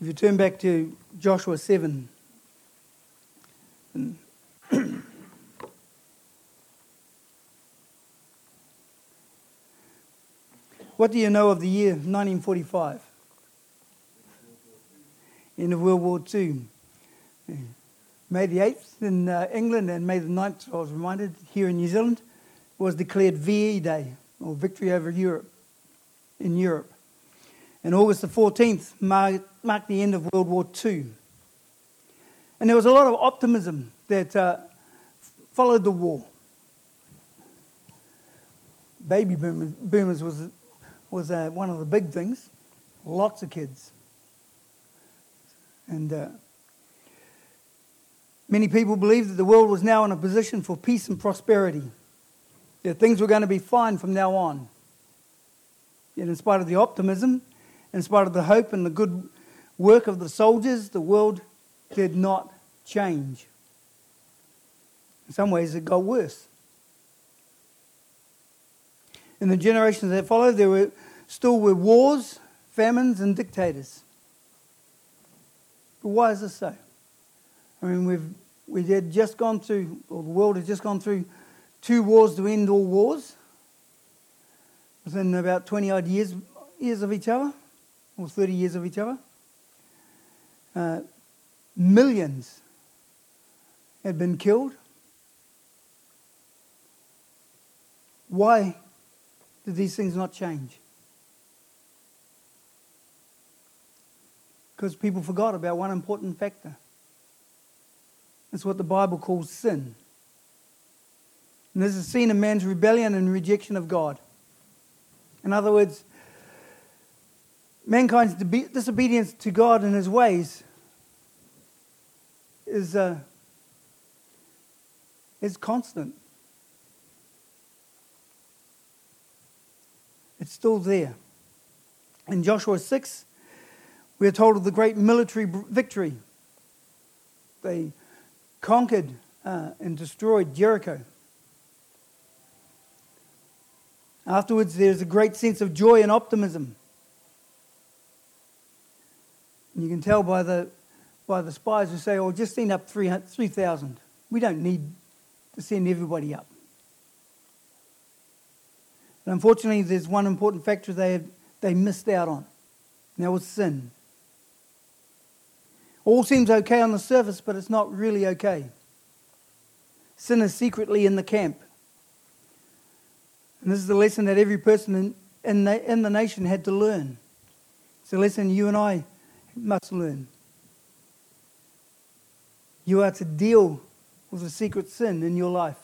If you turn back to Joshua 7, what do you know of the year 1945? End of World War II. May the 8th in England and May the 9th, I was reminded, here in New Zealand, was declared VE Day, or Victory Over Europe, in Europe. And August the 14th marked the end of World War II. And there was a lot of optimism that followed the war. Baby boomers was one of the big things. Lots of kids. And many people believed that the world was now in a position for peace and prosperity, that things were going to be fine from now on. Yet in spite of the optimism, in spite of the hope and the good work of the soldiers, the world did not change. In some ways it got worse. In the generations that followed, there still were wars, famines and dictators. But why is this so? I mean, we had just gone through, or the world had just gone through 2 wars to end all wars within about 20-odd years of each other, or 30 years of each other. Millions had been killed. Why did these things not change? Because people forgot about one important factor. It's what the Bible calls sin. And this is seen in man's rebellion and rejection of God. In other words, mankind's disobedience to God and His ways is constant. It's still there. In Joshua 6, we are told of the great military victory. They conquered and destroyed Jericho. Afterwards, there's a great sense of joy and optimism. And you can tell by the spies who say, "Oh, just send up 3,000. We don't need to send everybody up." But unfortunately, there's one important factor they missed out on. And that was sin. All seems okay on the surface, but it's not really okay. Sin is secretly in the camp. And this is the lesson that every person in the nation had to learn. It's a lesson you and I must learn. You are to deal with the secret sin in your life.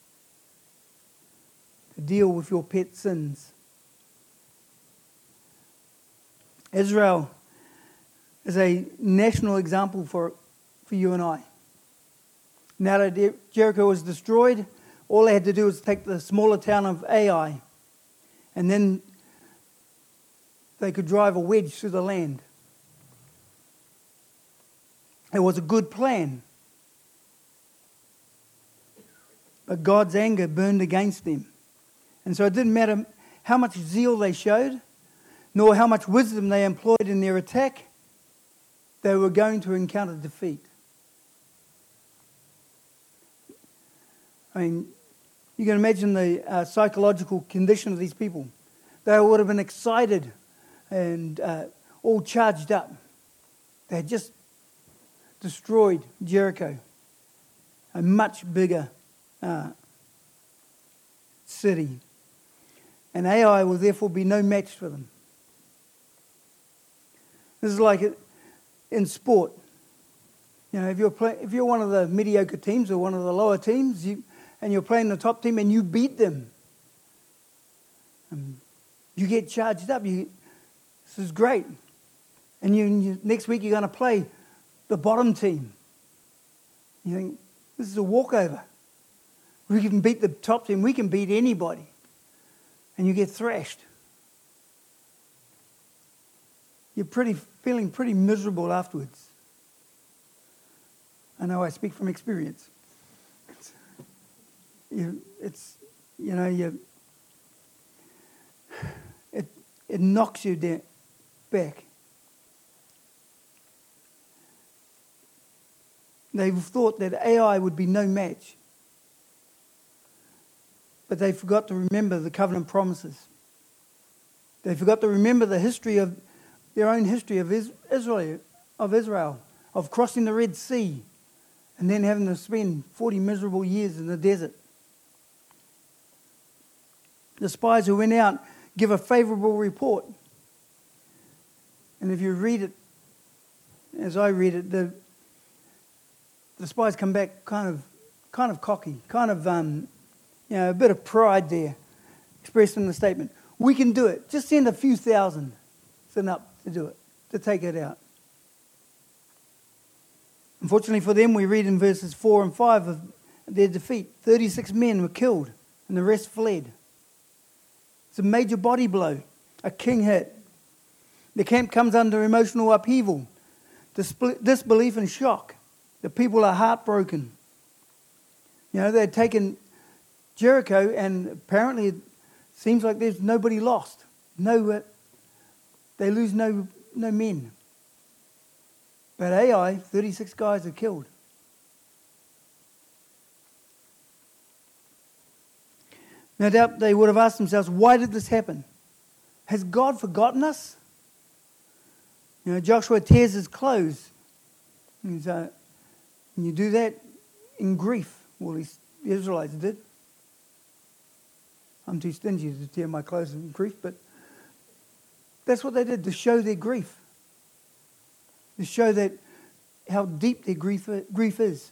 To deal with your pet sins. Israel is a national example for you and I. Now that Jericho was destroyed, all they had to do was take the smaller town of Ai, and then they could drive a wedge through the land. It was a good plan. But God's anger burned against them. And so it didn't matter how much zeal they showed, nor how much wisdom they employed in their attack, they were going to encounter defeat. I mean, you can imagine the psychological condition of these people. They would have been excited and all charged up. They had just destroyed Jericho, a much bigger city. And Ai will therefore be no match for them. This is like in sport. You know, if you're one of the mediocre teams or one of the lower teams, and you're playing the top team and you beat them, you get charged up. This is great. And you next week you're going to play the bottom team. You think, this is a walkover. We can beat the top team. We can beat anybody. And you get thrashed. You're feeling pretty miserable afterwards. I know I speak from experience. It knocks you back. They thought that AI would be no match. But they forgot to remember the covenant promises. They forgot to remember the history of their own history of Israel, of crossing the Red Sea and then having to spend 40 miserable years in the desert. The spies who went out give a favourable report. And if you read it, as I read it, the spies come back kind of cocky, a bit of pride there, expressed in the statement. We can do it. Just send a few thousand. It's enough to do it, to take it out. Unfortunately for them, we read in verses 4 and 5 of their defeat. 36 men were killed and the rest fled. It's a major body blow, a king hit. The camp comes under emotional upheaval, disbelief and shock. The people are heartbroken. They'd taken Jericho and apparently it seems like there's nobody lost. They lose no men. But Ai, 36 guys are killed. No doubt they would have asked themselves, why did this happen? Has God forgotten us? Joshua tears his clothes. And you do that in grief. Well, the Israelites did. I'm too stingy to tear my clothes in grief, but that's what they did, to show their grief. To show that how deep their grief is.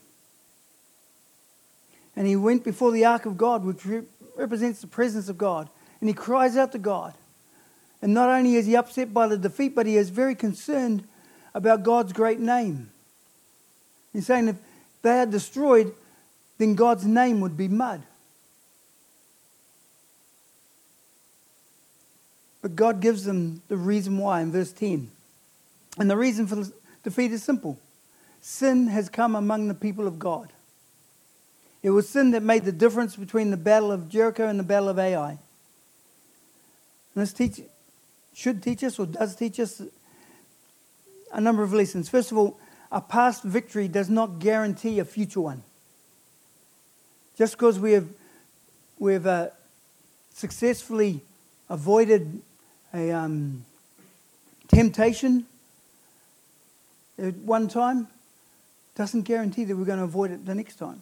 And he went before the ark of God, which represents the presence of God. And he cries out to God. And not only is he upset by the defeat, but he is very concerned about God's great name. He's saying if they are destroyed, then God's name would be mud. But God gives them the reason why in verse 10. And the reason for the defeat is simple. Sin has come among the people of God. It was sin that made the difference between the battle of Jericho and the battle of Ai. And this should teach us, or does teach us, a number of lessons. First of all, a past victory does not guarantee a future one. Just because we have successfully avoided a temptation at one time doesn't guarantee that we're going to avoid it the next time.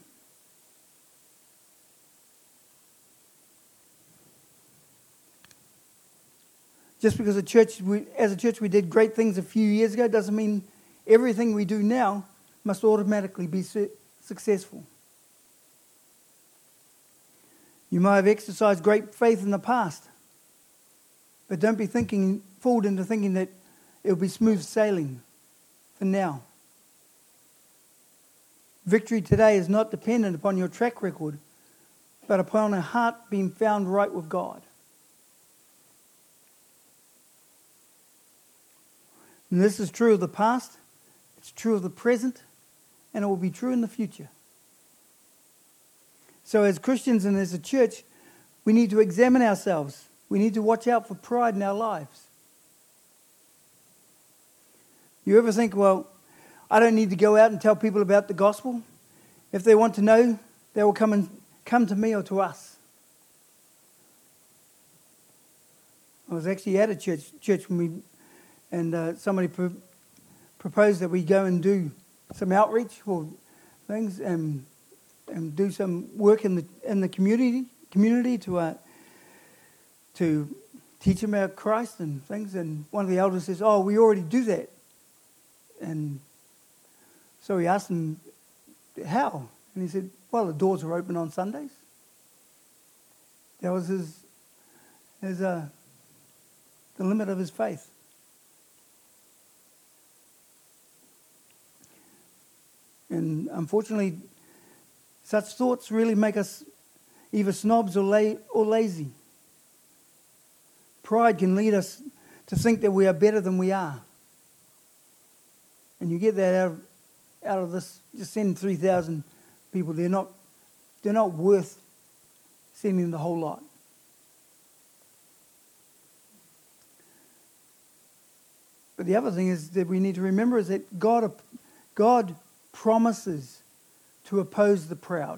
Just because as a church we did great things a few years ago doesn't mean everything we do now must automatically be successful. You might have exercised great faith in the past, but don't be fooled into thinking that it'll be smooth sailing for now. Victory today is not dependent upon your track record, but upon a heart being found right with God. And this is true of the past, it's true of the present, and it will be true in the future. So as Christians and as a church, we need to examine ourselves. We need to watch out for pride in our lives. You ever think, well, I don't need to go out and tell people about the gospel. If they want to know, they will come to me or to us. I was actually at a church when somebody proposed that we go and do some outreach or things and do some work in the community to teach them about Christ and things. And one of the elders says, "Oh, we already do that." And so he asked him, "How?" And he said, "Well, the doors are open on Sundays." That was the limit of his faith. And unfortunately, such thoughts really make us either snobs or lazy. Pride can lead us to think that we are better than we are. And you get that out of this, just sending 3,000 people. They're not worth sending the whole lot. But the other thing is that we need to remember is that God promises to oppose the proud.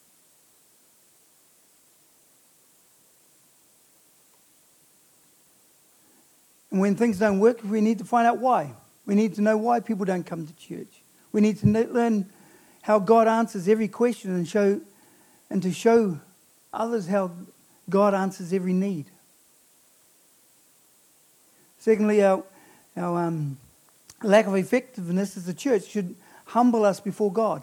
And when things don't work, we need to find out why. We need to know why people don't come to church. We need to learn how God answers every question and to show others how God answers every need. Secondly, our lack of effectiveness as a church should humble us before God.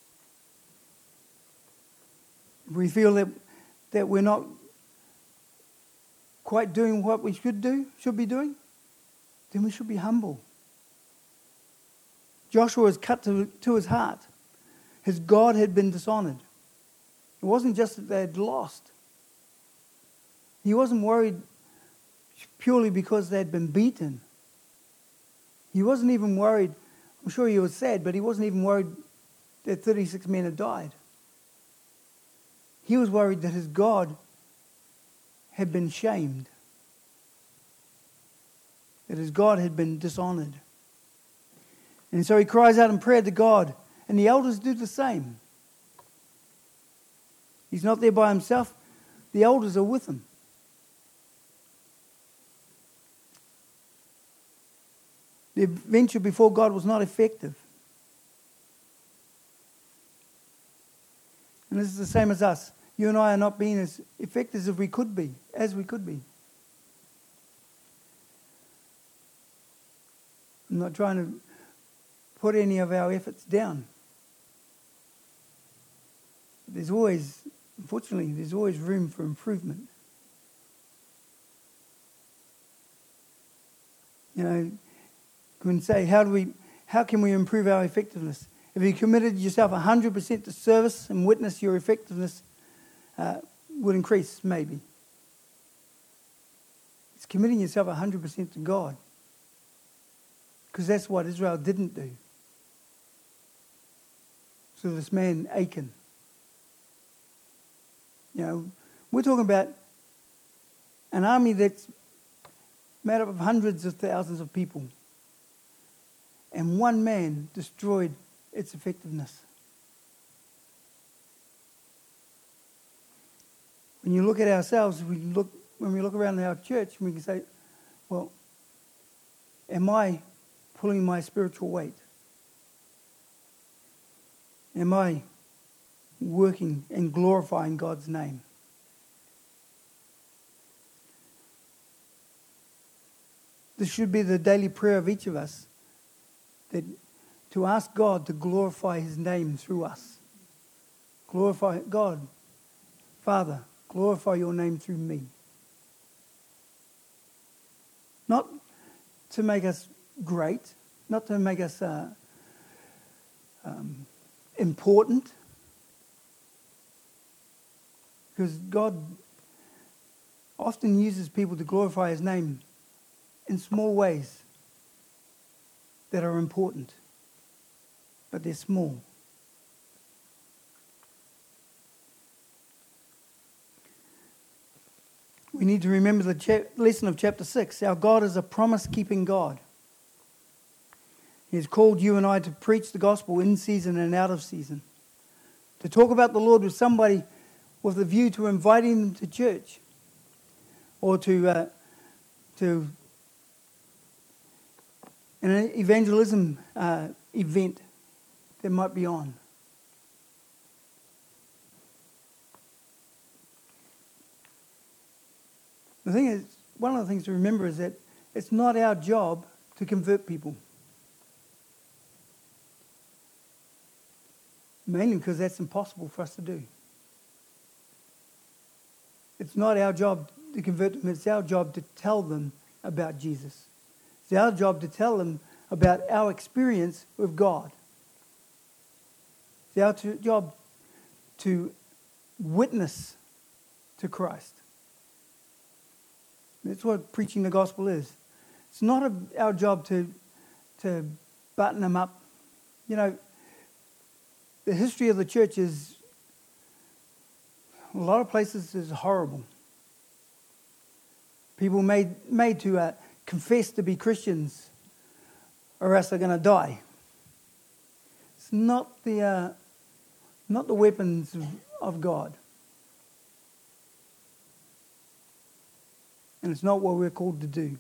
If we feel that we're not quite doing what we should be doing, then we should be humble. Joshua was cut to his heart. His God had been dishonored. It wasn't just that they had lost. He wasn't worried purely because they had been beaten. He wasn't even worried. I'm sure he was sad, but he wasn't even worried that 36 men had died. He was worried that his God had been shamed, that his God had been dishonored. And so he cries out in prayer to God, and the elders do the same. He's not there by himself. The elders are with him. The venture before God was not effective. And this is the same as us. You and I are not being as effective as we could be. I'm not trying to put any of our efforts down. Unfortunately, there's always room for improvement. You know, you can say, how can we improve our effectiveness? If you committed yourself 100% to service and witness, your effectiveness would increase, maybe. It's committing yourself 100% to God. Because that's what Israel didn't do. So this man, Achan, you know, we're talking about an army that's made up of hundreds of thousands of people. And one man destroyed its effectiveness. When you look at ourselves, when we look around our church, we can say, well, am I pulling my spiritual weight? Am I working and glorifying God's name? This should be the daily prayer of each of us, that to ask God to glorify His name through us. Glorify God. Father, glorify your name through me. Not to make us great, not to make us important, because God often uses people to glorify His name in small ways that are important, but they're small. We need to remember the lesson of chapter 6. Our God is a promise-keeping God. He has called you and I to preach the gospel in season and out of season. To talk about the Lord with somebody with a view to inviting them to church, or to an evangelism event that might be on. The thing is, one of the things to remember is that it's not our job to convert people. Mainly because that's impossible for us to do. It's not our job to convert them. It's our job to tell them about Jesus. It's our job to tell them about our experience with God. It's our job to witness to Christ. That's what preaching the gospel is. It's not our job to button them up. You know, the history of the church is, a lot of places, is horrible. People made to confess to be Christians, or else they're going to die. It's not the weapons of God. And it's not what we're called to do.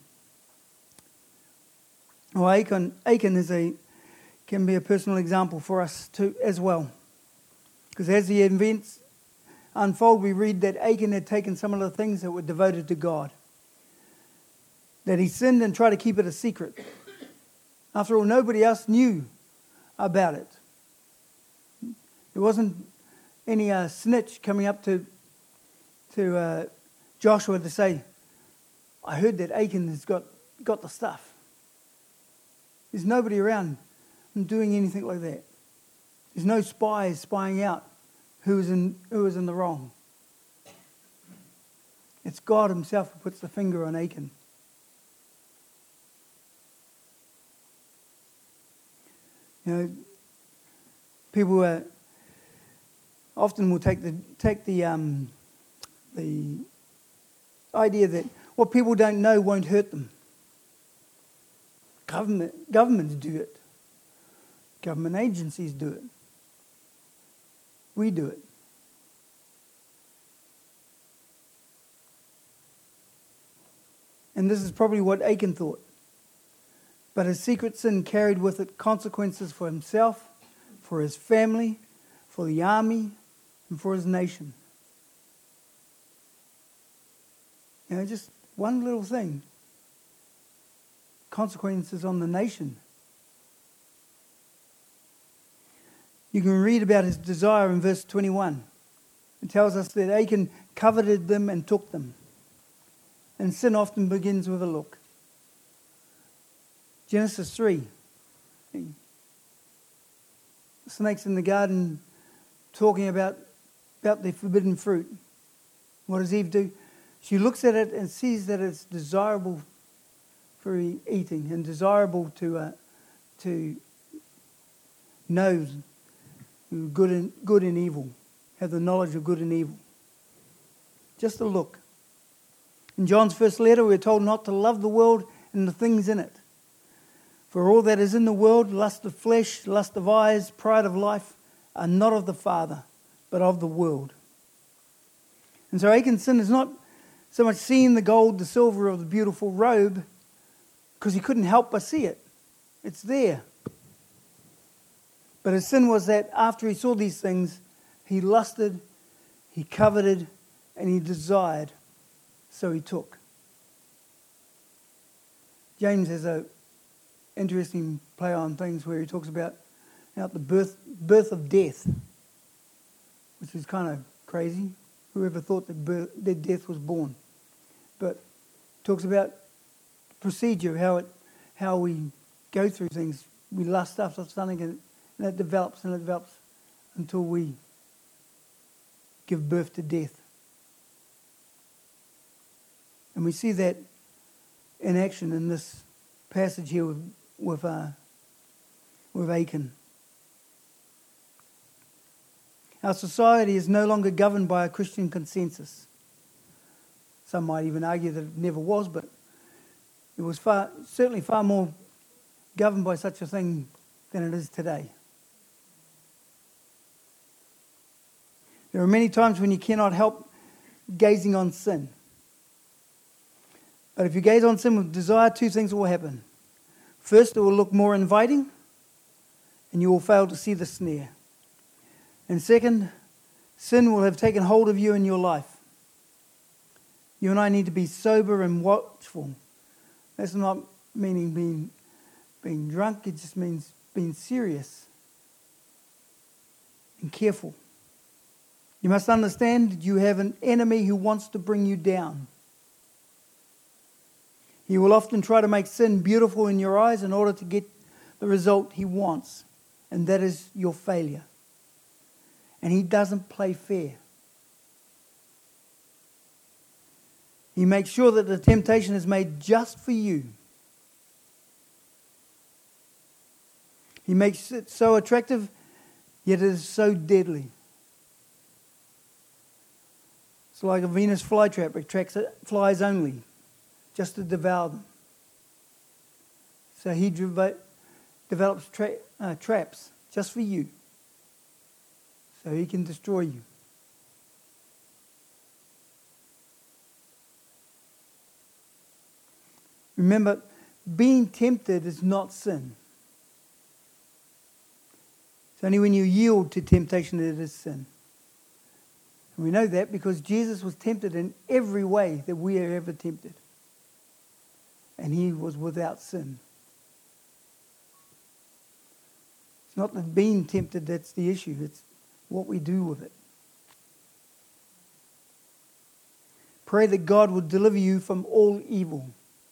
Well, Achan can be a personal example for us too as well. Because as the events unfold, we read that Achan had taken some of the things that were devoted to God. That he sinned and tried to keep it a secret. After all, nobody else knew about it. There wasn't any snitch coming up to Joshua to say, I heard that Achan has got the stuff. There's nobody around doing anything like that. There's no spies spying out who was in the wrong. It's God himself who puts the finger on Achan. You know, people often will take the idea that what people don't know won't hurt them. Governments do it. Government agencies do it. We do it. And this is probably what Achan thought. But his secret sin carried with it consequences for himself, for his family, for the army, and for his nation. You know, just one little thing. Consequences on the nation. You can read about his desire in verse 21. It tells us that Achan coveted them and took them. And sin often begins with a look. Genesis 3. The snakes in the garden talking about the forbidden fruit. What does Eve do? She looks at it and sees that it's desirable for eating and desirable to know good and evil, have the knowledge of good and evil. Just a look. In John's first letter, we're told not to love the world and the things in it. For all that is in the world, lust of flesh, lust of eyes, pride of life, are not of the Father, but of the world. And so Achan's sin is not so much seeing the gold, the silver, or the beautiful robe, because he couldn't help but see it. It's there. But his sin was that after he saw these things, he lusted, he coveted, and he desired, so he took. James has a interesting play on things where he talks about the birth of death, which is kind of crazy. Whoever thought that death was born? But talks about procedure, how we go through things. We lust after something and it develops until we give birth to death. And we see that in action in this passage here with Achan. Our society is no longer governed by a Christian consensus. Some might even argue that it never was, but it was certainly far more governed by such a thing than it is today. There are many times when you cannot help gazing on sin. But if you gaze on sin with desire, two things will happen. First, it will look more inviting, and you will fail to see the snare. And second, sin will have taken hold of you in your life. You and I need to be sober and watchful. That's not meaning being drunk, it just means being serious and careful. You must understand that you have an enemy who wants to bring you down. He will often try to make sin beautiful in your eyes in order to get the result he wants, and that is your failure. And he doesn't play fair. He makes sure that the temptation is made just for you. He makes it so attractive, yet it is so deadly. It's like a Venus flytrap. It attracts flies only, just to devour them. So he develops traps just for you, so he can destroy you. Remember, being tempted is not sin. It's only when you yield to temptation that it is sin. And we know that because Jesus was tempted in every way that we are ever tempted. And he was without sin. It's not the being tempted that's the issue. It's what we do with it. Pray that God will deliver you from all evil.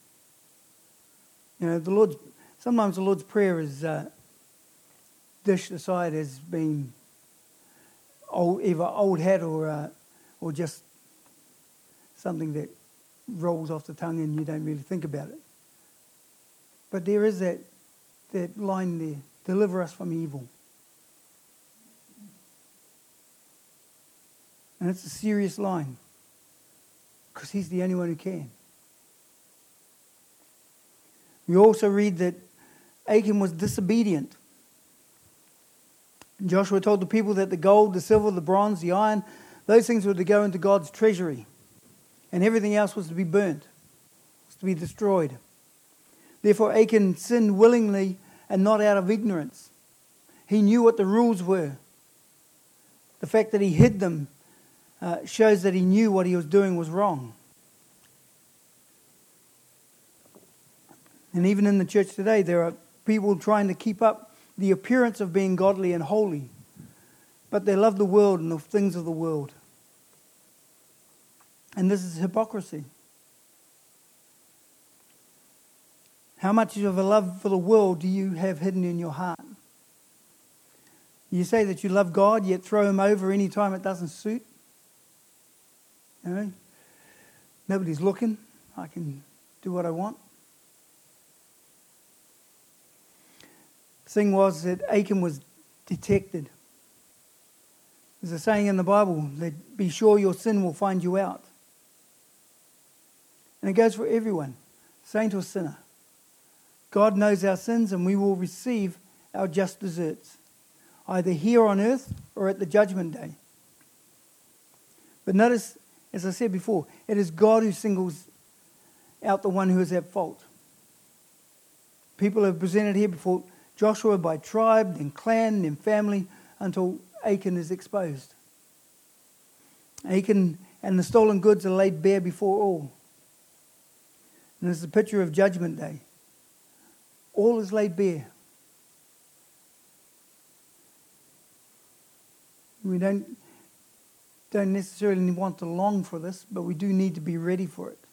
You know, sometimes the Lord's Prayer is dished aside as being either old hat or just something that rolls off the tongue and you don't really think about it. But there is that line there, deliver us from evil. And it's a serious line, because he's the only one who can. We also read that Achan was disobedient. Joshua told the people that the gold, the silver, the bronze, the iron, those things were to go into God's treasury. And everything else was to be burnt, was to be destroyed. Therefore Achan sinned willingly and not out of ignorance. He knew what the rules were. The fact that he hid them shows that he knew what he was doing was wrong. And even in the church today, there are people trying to keep up the appearance of being godly and holy, but they love the world and the things of the world. And this is hypocrisy. How much of a love for the world do you have hidden in your heart? You say that you love God, yet throw him over any time it doesn't suit. You know, nobody's looking. I can do what I want. The thing was that Achan was detected. There's a saying in the Bible that be sure your sin will find you out. And it goes for everyone, saint or sinner. God knows our sins and we will receive our just deserts, either here on earth or at the judgment day. But notice, as I said before, it is God who singles out the one who is at fault. People have presented here before Joshua by tribe, then clan, then family, until Achan is exposed. Achan and the stolen goods are laid bare before all. And this is a picture of Judgment Day. All is laid bare. We don't necessarily want to long for this, but we do need to be ready for it.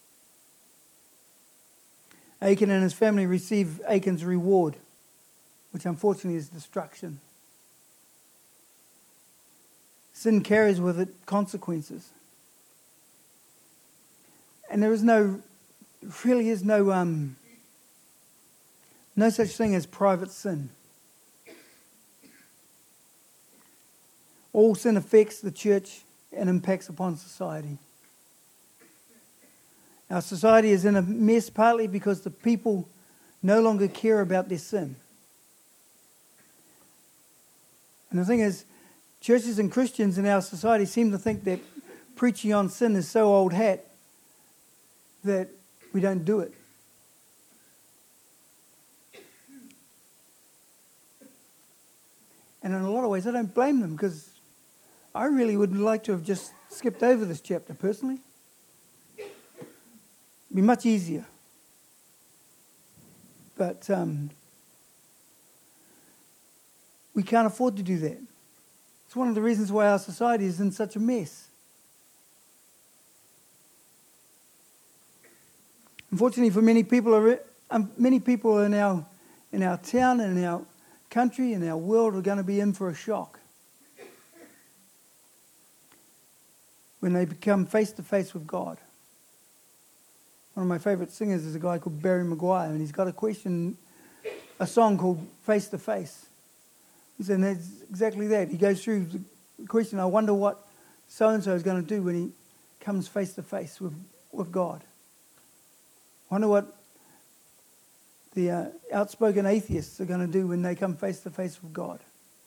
Achan and his family receive Achan's reward, which unfortunately is destruction. Sin carries with it consequences. And there is no such thing as private sin. All sin affects the church and impacts upon society. Our society is in a mess partly because the people no longer care about their sin. And the thing is, churches and Christians in our society seem to think that preaching on sin is so old hat that we don't do it. And in a lot of ways, I don't blame them, because I really would like to have just skipped over this chapter personally. It'd be much easier. But we can't afford to do that. It's one of the reasons why our society is in such a mess. Unfortunately, for many people in our town and in our country and our world are going to be in for a shock when they become face to face with God. One of my favourite singers is a guy called Barry Maguire, and he's got a song called Face to Face. And that's exactly that. He goes through the question, I wonder what so-and-so is going to do when he comes face to face with God. I wonder what the outspoken atheists are going to do when they come face to face with God.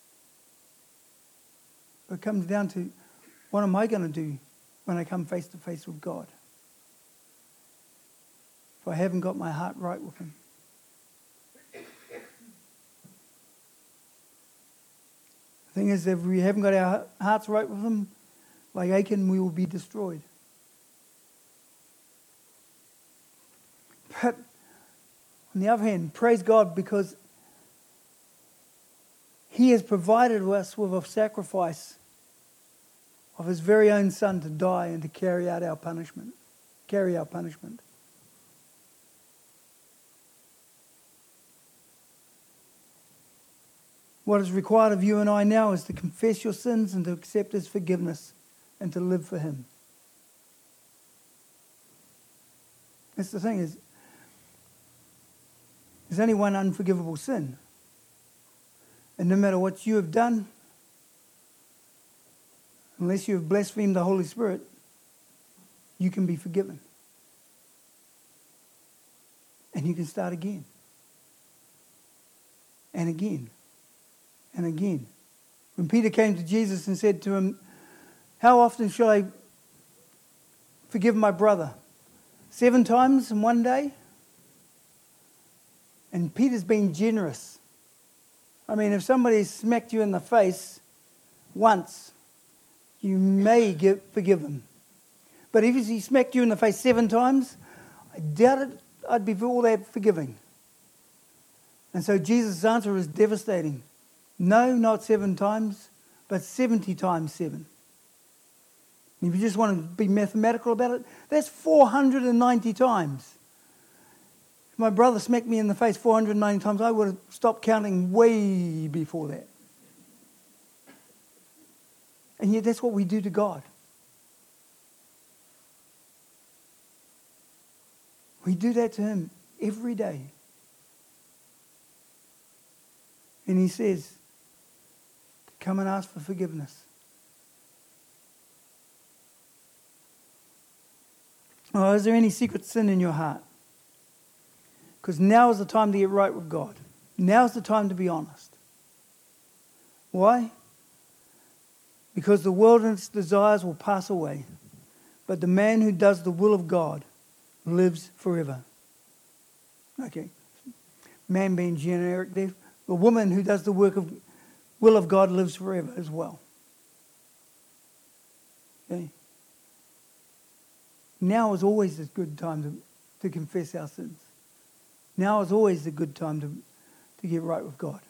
It comes down to, what am I going to do when I come face to face with God? If I haven't got my heart right with Him. The thing is, if we haven't got our hearts right with Him, like Achan, we will be destroyed. But on the other hand, praise God, because He has provided us with a sacrifice of His very own Son to die and to carry out our punishment. Carry our punishment. What is required of you and I now is to confess your sins and to accept His forgiveness and to live for Him. That's the thing, is there's only one unforgivable sin. And no matter what you have done, unless you have blasphemed the Holy Spirit, you can be forgiven. And you can start again. And again. And again. When Peter came to Jesus and said to Him, how often shall I forgive my brother? 7 times in one day? And Peter's been generous. I mean, if somebody smacked you in the face once, you may forgive him. But if he smacked you in the face 7 times, I doubt it, I'd be all that forgiving. And so Jesus' answer is devastating. No, not 7 times, but 70 times 7. And if you just want to be mathematical about it, that's 490 times. If my brother smacked me in the face 490 times, I would have stopped counting way before that. And yet that's what we do to God. We do that to Him every day. And He says, come and ask for forgiveness. Oh, is there any secret sin in your heart? Because now is the time to get right with God. Now is the time to be honest. Why? Because the world and its desires will pass away, but the man who does the will of God lives forever. Okay, man being generic there. The woman who does the will of God lives forever as well. Okay. Now is always a good time to confess our sins. Now is always a good time to get right with God.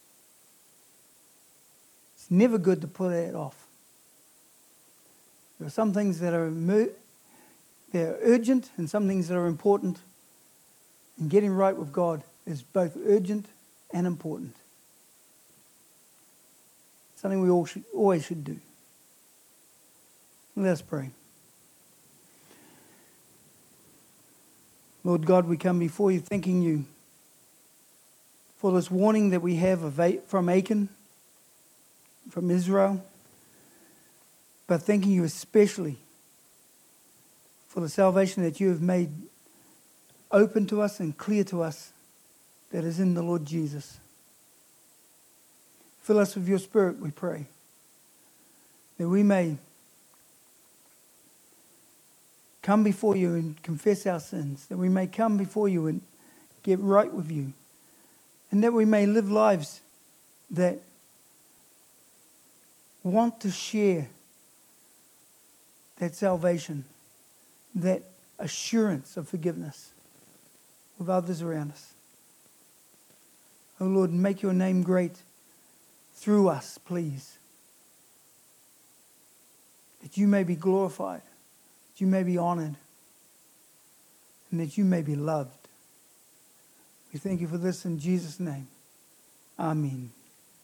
It's never good to put that off. There are some things that are they're urgent and some things that are important. And getting right with God is both urgent and important. Something we always should do. Let us pray. Lord God, we come before you thanking you for this warning that we have from Achan, from Israel, but thanking you especially for the salvation that you have made open to us and clear to us that is in the Lord Jesus. Fill us with your Spirit, we pray, that we may come before you and confess our sins, that we may come before you and get right with you, and that we may live lives that want to share that salvation, that assurance of forgiveness with others around us. Oh Lord, make your name great through us, please. That you may be glorified, that you may be honored, and that you may be loved. We thank you for this in Jesus' name. Amen.